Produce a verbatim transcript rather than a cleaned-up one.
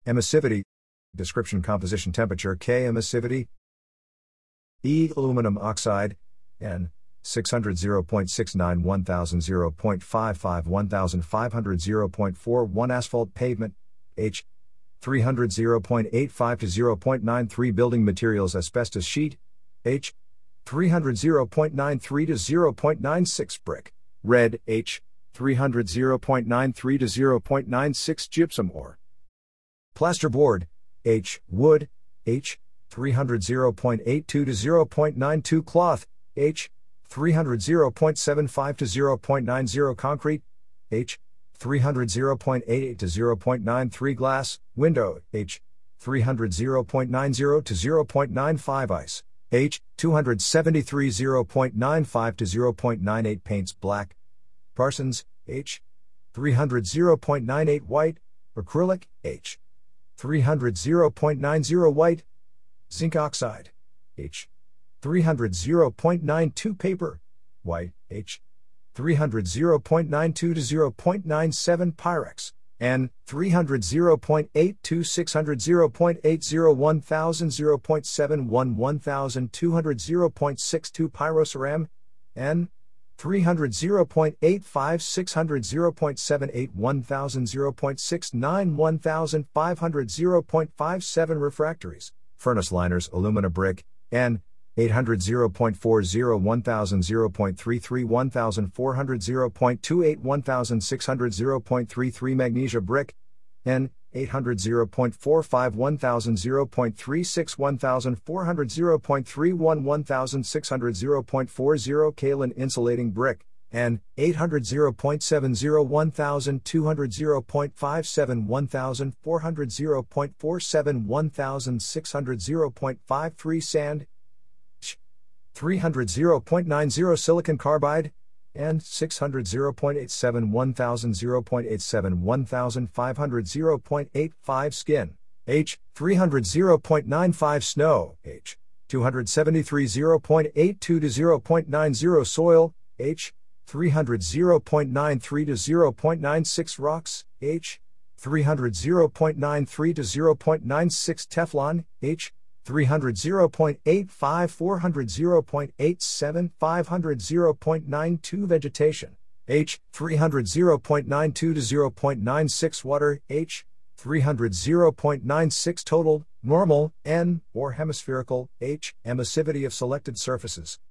Emissivity. Description: composition, temperature, K. Emissivity. E. Aluminum oxide. N. six hundred zero point six nine, one thousand zero point five five, one thousand five hundred zero point four one. Asphalt pavement. H. three hundred zero point eight five to zero point nine three. Building materials, asbestos sheet. H. three hundred zero point nine three to zero point nine six. Brick. Red. H. three hundred zero point nine three to zero point nine six. Gypsum ore. Plasterboard. H. Wood. H. three hundred zero point eight two to zero point nine two. Cloth. H. three hundred zero point seven five to zero point nine zero. Concrete. H. three hundred zero point eight eight to zero point nine three. Glass. Window. H. three hundred zero point nine zero to zero point nine five. Ice. H. two hundred seventy-three zero point nine five to zero point nine eight. Paints. Black. Parsons. H. three hundred zero point nine eight. White. Acrylic. H. three hundred zero point nine zero. White. Zinc oxide. H. three hundred zero point nine two. Paper. White. H. three hundred zero point nine two to zero point nine seven. Pyrex. N. three hundred zero point eight two, six hundred zero point eight zero, one thousand zero point seven one, one thousand two hundred zero point six two. Pyroceram. N. three hundred zero point eight five, six hundred zero point seven eight, one thousand zero point six nine, one thousand five hundred zero point five seven. Refractories. Furnace liners, alumina brick. N. eight hundred zero point four zero, one thousand zero point three three, one thousand four hundred zero point two eight, one thousand six hundred zero point three three. Magnesia brick. N. eight hundred zero point four five, one thousand zero point three six, one thousand four hundred zero point three one, one thousand six hundred zero point four zero. Kaolin insulating brick. N. eight hundred zero point seven zero, one thousand two hundred zero point five seven, one thousand four hundred zero point four seven, one thousand six hundred zero point five three. Sand. three hundred zero point nine zero. Silicon carbide. N. six hundred zero point eight seven, one thousand zero point eight seven, one thousand five hundred zero point eight five. Skin. H. three hundred zero point nine five. Snow. H. two hundred seventy-three zero point eight two to zero point nine zero. Soil. H. three hundred zero point nine three to zero point nine six. Rocks. H. three hundred zero point nine three to zero point nine six. Teflon. H. three hundred zero point eight five, four hundred zero point eight seven, five hundred zero point nine two. Vegetation. H. three hundred zero point nine two to zero point nine six. Water. H. three hundred zero point nine six. Total, normal, N, or hemispherical. H. Emissivity of selected surfaces.